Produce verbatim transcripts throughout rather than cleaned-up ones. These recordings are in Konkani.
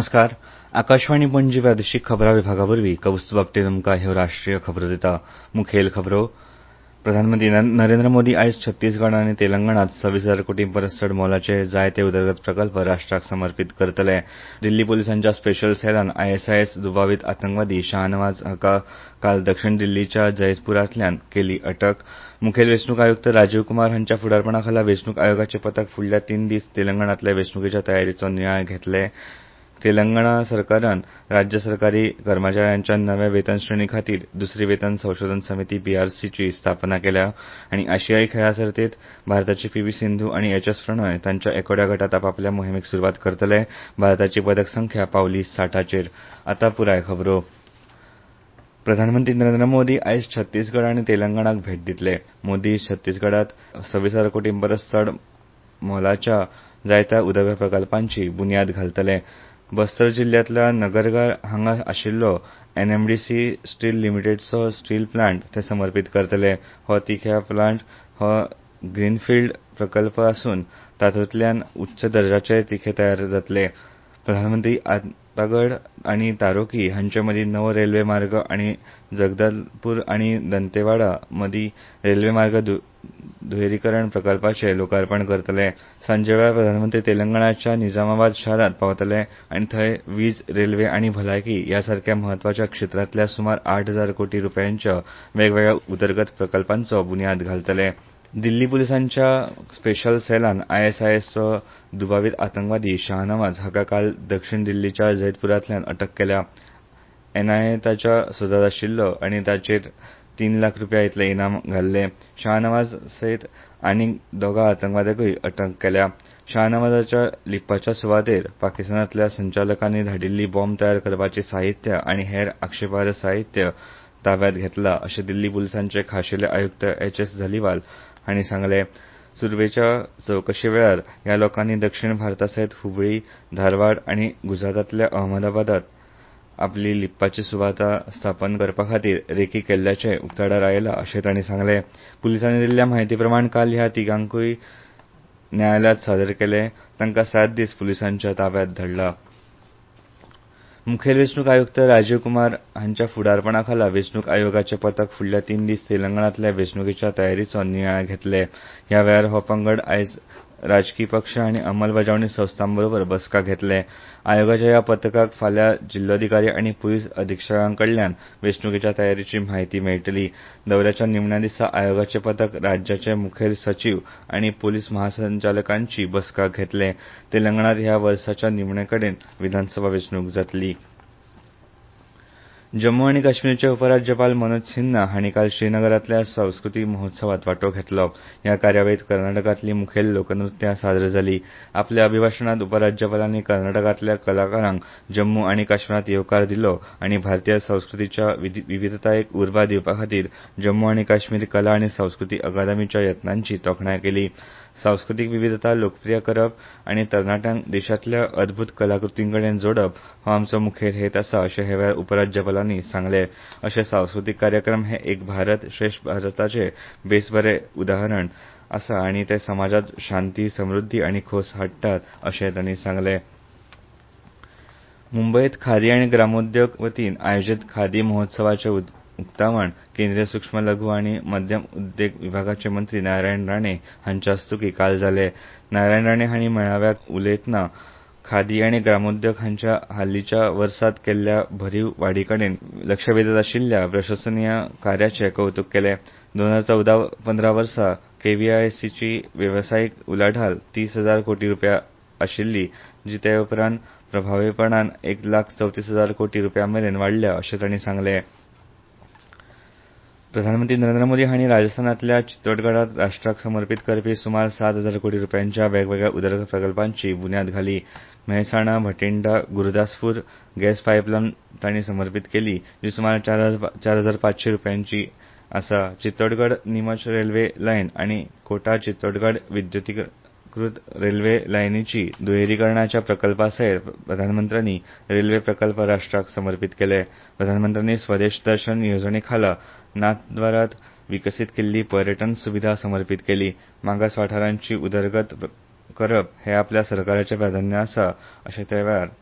नमस्कार. आकाशवाणी पणजी प्रादेशीक खबरां विभागावरवीं कौस्तुभ बापटे तुमकां ह्यो राष्ट्रीय खबरो दिता. मुखेल खबरो. प्रधानमंत्री नरेंद्र मोदी आयज छत्तीसगड आनी तेलंगणात सव्वीस हजार कोटी परस चड मोलाचे जायते उदरगत प्रकल्प राष्ट्राक समर्पीत करतले. दिल्ली पुलिसांच्या स्पेशल सेलान आयएसआयएस दुबावित आतंकवादी शाहनवाज हाका काल दक्षिण दिल्लीच्या जैतपुरांतल्यान केली अटक. मुखेल वेंचणूक आयुक्त राजीव कुमार हांच्या फुडारपणाखाला वेंचणूक आयोगाचे पथक फुडल्या तीन दीस तेलंगणांतल्या वेंचणुकेच्या तयारीचो नियाळ घेतले. तेलंगणा सरकारान राज्य सरकारी कर्मचाऱ्यांच्या नव्या वेतन श्रेणी खातीर दुसरी वेतन संशोधन समिती पीआरसीची स्थापना केल्या आनी आशियाई खेळां सर्तीत भारताची पीव्ही सिंधू आनी एच एस प्रणय तांच्या एकोड्या गटात आपापल्या मोहिमेक सुरवात करतले. भारताची पदक संख्या पावली साठाचेर. आतां पुराय खबरो. प्रधानमंत्री नरेंद्र मोदी आयज छत्तीसगड आनी तेलंगणाक भेट दितले. मोदी छत्तीसगडात सव्वीस हजार कोटी परस चड मोलाच्या जायत्या उदरगत प्रकल्पांची बुनयाद घालतले. बस्तर जिल्ल्यांतल्या नगरगार हांगा आशिल्लो एनएमडीसी स्टील लिमिटेडचो स्टील प्लांट ते समर्पीत करतले. हो तिख्या प्लांट हो ग्रीनफिल्ड प्रकल्प आसून तातूंतल्यान उच्च दर्जाचे तिखे तयार जातले. प्रधानमंत्री आतागड आनी तारोकी हांचे मदीं नवो रेल्वे मार्ग आनी जगदलपूर आनी दंतेवाडा मदीं रेल्वे मार्ग दुहेरीकरण प्रकल्पाचें लोकार्पण करतले. सांजे वेळार प्रधानमंत्री तेलंगणाच्या निजामाबाद शारांत पावतले आनी थंय वीज, रेल्वे आनी भलायकी ह्या सारक्या म्हत्वाच्या क्षेत्रांतल्या सुमार आठ हजार कोटी रुपयांच्या वेगवेगळ्या उदरगत प्रकल्पांचो बुनयाद घालतले. दिल्ली पुलिसांच्या स्पेशल सेलान आयएसआयएसचो दुबावित आतंकवादी शाहनवाज हाका काल दक्षिण दिल्लीच्या जैतपुरांतल्यान अटक केल्या. एनआयए ताच्या सोदात आशिल्लो आनी ताचेर तीन लाख रुपया इतले इनाम घाल्ले. शाहनवाज सयत आनीक दोगा आतंकवाद्यांकूय अटक केल्या. शाहनवाजाच्या लिप्पाच्या सुवातेर पाकिस्तानांतल्या संचालकांनी धाडिल्ली बॉम्ब तयार करपाचें साहित्य आनी हेर आक्षेपार्ह साहित्य ताब्यांत घेतलां अशें दिल्ली पुलिसांचे खाशेले आयुक्त एच एस धलीवाल हांणी सांगलें. सुरवेच्या चवकशे वेळार ह्या लोकांनी दक्षिण भारतासयत हुबळी, धारवाड आनी गुजरातांतल्या अहमदाबादात आपली लिप्पाची सुवात स्थापन करपा खातीर रेकी केल्ल्याचें उक्ताडार आयलां अशें तांणी सांगलें. पुलिसांनी दिल्ल्या म्हायती प्रमाण काल ह्या तिगांकूय न्यायालयांत सादर केले. तांकां सात दीस पुलिसांच्या ताब्यांत धाडलां. मुखेल वेंचणूक आयुक्त राजीव कुमार हांच्या फुडारपणाखाला वेंचणूक आयोगाचें पथक फुडल्या तीन दीस तेलंगणांतल्या वेंचणुकेच्या तयारीचो नियाळ घेतले. ह्या वेळार हो पंगड आयज राजकी पक्ष आनी अंमलबजावणी संस्थांबरोबर बसका घेतले. आयोगाच्या ह्या पथकाक फाल्यां जिल्लोधिकारी आनी पुलीस अधीक्षकांकडल्यान वेंचणुकेच्या तयारीची म्हायती मेळटली. दौऱ्याच्या निमण्या दिसा आयोगाचें पथक राज्याचे मुखेल सचीव आनी पुलीस महासंचालकांची बसका घेतले. तेलंगणांत ह्या वर्साच्या निमणे कडेन विधानसभा वेंचणूक जातली. जम्मू आनी काश्मीरचे उपराज्यपाल मनोज सिन्हा हांणी काल श्रीनगरांतल्या संस्कृती महोत्सवात वांटो घेतलो. ह्या कार्यावळींत कर्नाटकांतलीं मुखेल लोकनृत्यां सादर जालीं. आपल्या अभिभाशणांत उपराज्यपालांनी कर्नाटकांतल्या कलाकारांक जम्मू आनी काश्मीरांत येवकार दिलो आनी भारतीय संस्कृतीच्या विविधतायेक उर्बा दिवपा खातीर जम्मू आनी काश्मीर कला आनी संस्कृती अकादेमीच्या यत्नांची तोखणाय केली. सांस्कृतीक विविधता लोकप्रिय करप आनी तरणाट्यांक देशांतल्या अदभूत कलाकृतींकडेन जोडप हो आमचो मुखेल हेत आसा अशें हे वेळार उपराज्यपालांनी सांगलें. अशे सांस्कृतीक कार्यक्रम हे एक भारत श्रेष्ठ भारताचें बेसबरें उदाहरण आसा आनी ते समाजांत शांती, समृद्धी आनी खोस हाडटात अशें तांणी सांगलें. मुंबयत खादी आनी ग्रामोद्योग वतीन आयोजीत खादी महोत्सवाचें उक्तावण केंद्रीय सूक्ष्म लघु आनी मध्यम उद्देग विभागाचे मंत्री नारायण राणे हांच्या हस्तुकीं काल जालें. नारायण राणे हांणी मेळाव्याक उलयतना खादी आनी ग्रामोद्योग हांच्या हालींच्या वर्सांत केल्ल्या भरीव वाडीकडेन लक्ष वेधत आशिल्ल्या प्रशंसनीय कार्याचें कौतुक केलें. दोन हजार चौदा पंदरा वर्सा केव्हीआयसीची वेवसायीक उलाढाल तीस हजार कोटी रुपया आशिल्ली जी ते उपरांत प्रभावीपणान एक लाख चवतीस हजार कोटी रुपया मेरेन वाडल्या अशें तांणी सांगलें. प्रधानमंत्री नरेंद्र मोदी हांणी राजस्थानांतल्या चित्तोडगडांत राष्ट्राक समर्पीत करपी सुमार सात हजार कोटी रुपयांच्या वेगवेगळ्या उदरगत प्रकल्पांची बुनयाद घाली. मेहसाणा, भटिंडा, गुरुदासपूर गॅस पायपलायन तांणी समर्पीत केली जी सुमार चार हजार पांचशे रुपयांची आसा. चित्तोडगड नीमच रेल्वे लायन आनी कोटा चित्तोडगड विद्युतीकृत रेल्वे लायनीची दुहेरीकरणाच्या प्रकल्पासयत प्रधानमंत्र्यांनी रेल्वे प्रकल्प राष्ट्राक समर्पीत केले. प्रधानमंत्र्यांनी स्वदेश दर्शन येवजणेखाला नाथद्वारांत विकसीत केल्ली पर्यटन सुविधा समर्पीत केली. मागास वाठारांची उदरगत करप हें आपल्या सरकाराचें प्राधान्य आसा अशें ते वेळार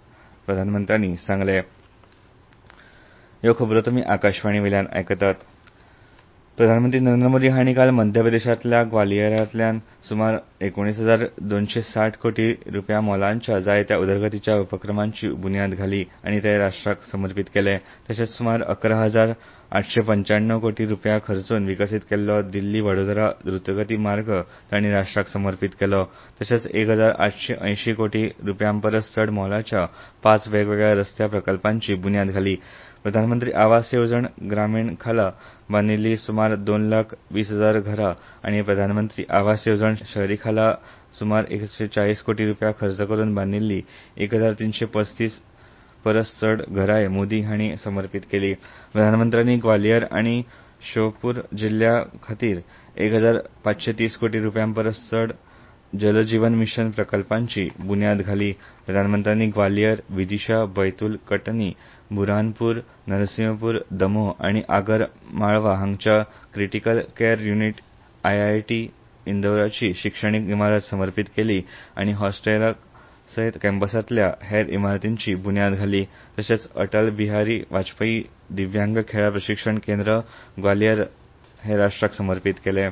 प्रधानमंत्र्यांनी सांगले. ह्यो खबरो तुमी आकाशवाणी वयल्यान आयकतात. प्रधानमंत्री नरेंद्र मोदी हांणी काल मध्य प्रदेशांतल्या ग्वालियरांतल्यान सुमार एकुणीस हजार दोनशे साठ कोटी रुपया मोलांच्या जायत्या उदरगतीच्या उपक्रमांची बुन्याद घाली आनी ते राष्ट्राक समर्पीत केले. तशेंच सुमार अकरा हजार आठशे पंच्याण्णव कोटी रुपया खर्चून विकसीत केल्लो दिल्ली वडोदरा द्रुतगती मार्ग तांणी राष्ट्राक समर्पीत केलो. तशेंच एक हजार आठशे ऐंशी कोटी रुपयांपरस चड मोलाच्या पाच वेगवेगळ्या रस्त्या प्रकल्पांची बुन्याद घाली. प्रधानमंत्री आवास येवजण ग्रामीण खाला बांदिल्ली सुमार दोन लाख वीस हजार घरां आनी प्रधानमंत्री आवास येवजण शहरी खाला सुमार एकशे चाळीस कोटी रुपया खर्च करून बांदिल्ली एक हजार तीनशे पस्तीस परस चड घरांय मोदी हांणी समर्पीत केली. प्रधानमंत्र्यांनी ग्वालियर आनी श्योपूर जिल्ल्या खातीर एक हजार पांचशे तीस कोटी रुपयांपरस चड जल जीवन मिशन प्रकल्पांची बुन्याद घाली. प्रधानमंत्र्यांनी ग्वालियर, विदिशा, बैतूल, कटनी, बुरहानपूर, नरसिंहपूर, दमोह आनी आगर माळवा हांगच्या क्रिटिकल केअर युनिट आयआयटी इंदौराची शिक्षणीक इमारत समर्पीत केली आनी हॉस्टेलां सयत कॅम्पसांतल्या हेर इमारतींची बुन्याद घाली. तशेंच अटल बिहारी वाजपेयी दिव्यांग खेळा प्रशिक्षण केंद्र ग्वालियर हे राष्ट्राक समर्पीत केले.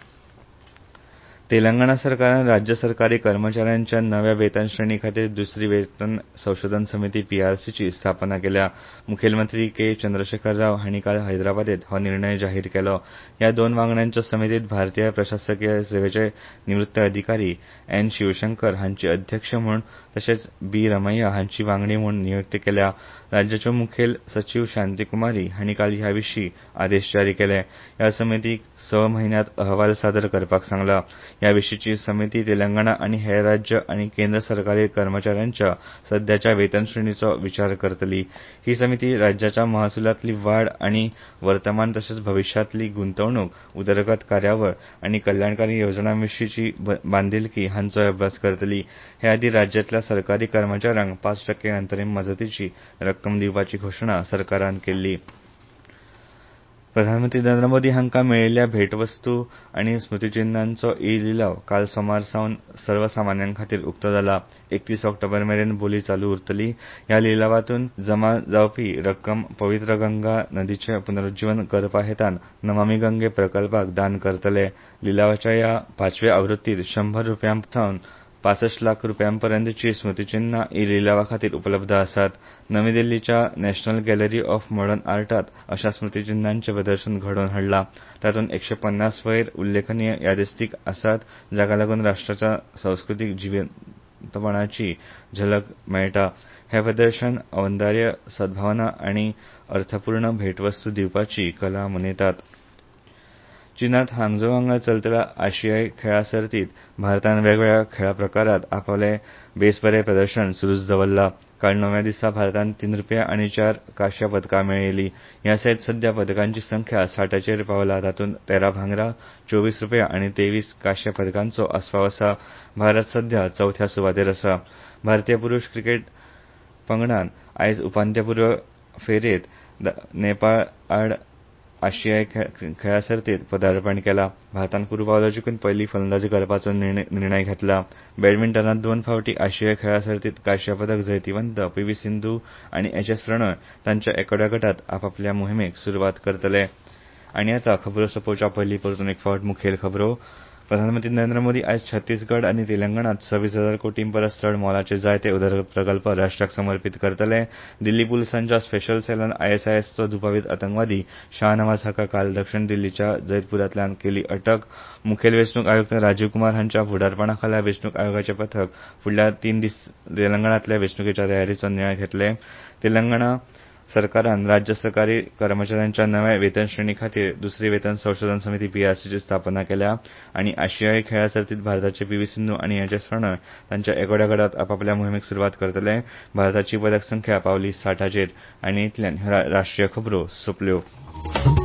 तेलंगणा सरकारान राज्य सरकारी कर्मचाऱ्यांच्या नव्या वेतन श्रेणी खातीर दुसरी वेतन संशोधन समिती पीआरसीची स्थापना केल्या. मुखेलमंत्री के चंद्रशेखर राव हांणी काल हैदराबादेत हो निर्णय जाहीर केलो. ह्या दोन वांगड्यांच्या समितीत भारतीय प्रशासकीय सेवेचे निवृत्त अधिकारी एन शिवशंकर हांची अध्यक्ष म्हूण तशेंच बी रमैया हांची वांगडी म्हूण नियुक्ती केल्या. राज्याच्यो मुखेल सचीव शांतीकुमारी हांणी काल ह्या विशीं आदेश जारी केले. ह्या समितीक स म्हयन्यांत अहवाल सादर करपाक सांगला. ह्या विशींची समिती तेलंगणा आनी हेर राज्य आनी केंद्र सरकारी कर्मचाऱ्यांच्या सध्याच्या वेतन श्रेणीचो विचार करतली. ही समिती राज्याच्या महसुलांतली वाड आनी वर्तमान तशेंच भविश्यांतली गुंतवणूक, उदरगत कार्यावळ आनी कल्याणकारी येवजण्यांविशींची बांदिलकी हांचोय अभ्यास करतली. हे आदीं राज्यांतल्या सरकारी कर्मचाऱ्यांक पांच टक्के अंतरीम मजतीची रक्कम दिवपाची घोशणा सरकारान केल्ली. प्रधानमंत्री नरेंद्र मोदी हांका मेळिल्ल्या भेटवस्तू आनी स्मृतीचिन्हांचो ई लिलाव काल सोमार सावन सर्वसामान्यां खातीर उक्तो जाला. एकतीस ऑक्टोबर मेरेन बोली चालू उरतली. ह्या लिलावांतून जमा जावपी रक्कम पवित्र गंगा नदीचें पुनरुज्जीवन करपा हेतान नमामि गंगे प्रकल्पाक दान करतले. लिलावाच्या ह्या पांचव्या आवृत्तीत शंभर रुपयांसावन पासष्ट लाख रुपयांपर्यंतची स्मृतीचिन्हां ई लिलावा खातीर उपलब्ध आसात. नवी दिल्लीच्या नॅशनल गॅलरी ऑफ मॉडर्न आर्टात अशा स्मृतीचिन्हांचें प्रदर्शन घडोवन हाडलां. तातूंत एकशे पन्नास वयर उल्लेखनीय यादिस्तीक आसात, जाका लागून राष्ट्राच्या संस्कृतीक जिवंतपणाची झलक मेळटा. हें प्रदर्शन औंदार्य, सद्भावना आनी अर्थपूर्ण भेटवस्तू दिवपाची कला मनयतात. चीनांत हांगझो हांगा चलतल्या आशियाई खेळां सर्तींत भारतान वेगवेगळ्या खेळा प्रकारांत आपलें बेस बरें प्रदर्शन सुरूच दवरलां. काल णव्या दिसा भारतान तीन रुपया आनी चार कांस्य पदकां मेळयलीं. ह्या सयत सध्या पदकांची संख्या साठाचेर पावला. तातूंत तेरा भांगरा, चोवीस रुपया आनी तेवीस कांस्य पदकांचो आस्पाव आसा. भारत सध्या चवथ्या सुवातेर आसा. भारतीय पुरुष क्रिकेट पंगडान आयज उपांत्यपूर्व फेरयेंत नेपाळ आड आशियाई खेळा सर्तींत पदार्पण केलां. भारतान कुरबावलो जिखून पयली फलंदाजी करपाचो निर्णय घेतला. बॅडमिंटनांत दोन फावटी आशियाई खेळा सर्तींत कांस्य पदक जैतिवंत पीव्ही सिंधू आनी एच एस प्रणय तांच्या एकोड्या गटात आपापल्या मोहिमेक सुरवात करतले. आनी आतां खबरो सोंपोवच्या पयलीं परतून एक फावट मुखेल खबरो. प्रधानमंत्री नरेंद्र मोदी आयज छत्तीसगड आनी तेलंगणांत सव्वीस हजार कोटी परस चड मोलाचे जायते उदरगत प्रकल्प राष्ट्राक समर्पीत करतले. दिल्ली पुलिसांच्या स्पेशल सेलान आयएसआयएसचो दुबावित आतंकवादी शाह नवाज हाका काल दक्षिण दिल्लीच्या जैतपुरांतल्यान केली अटक. मुखेल वेंचणूक आयुक्त राजीव कुमार हांच्या फुडारपणा खाला वेंचणूक आयोगाचें पथक फुडल्या तीन दीस तेलंगणांतल्या वेंचणुकेच्या तयारीचो नियाळ घेतले. तेलंगणा सरकारान राज्य सरकारी कर्मचाऱ्यांच्या नव्या वेतन श्रेणी खातीर दुसरी वेतन संशोधन समिती पीआरसीची स्थापना केल्या. आनी आशियाई खेळा सर्तींत भारताचे पीव्ही सिंधू आनी एच एस प्रणय तांच्या एकोड्या गटात आपापल्या मोहिमेक सुरवात करतले. भारताची पदक संख्या पावली साठाचेर. आनी इतल्यान ह्यो राष्ट्रीय खबरो सोंपल्यो.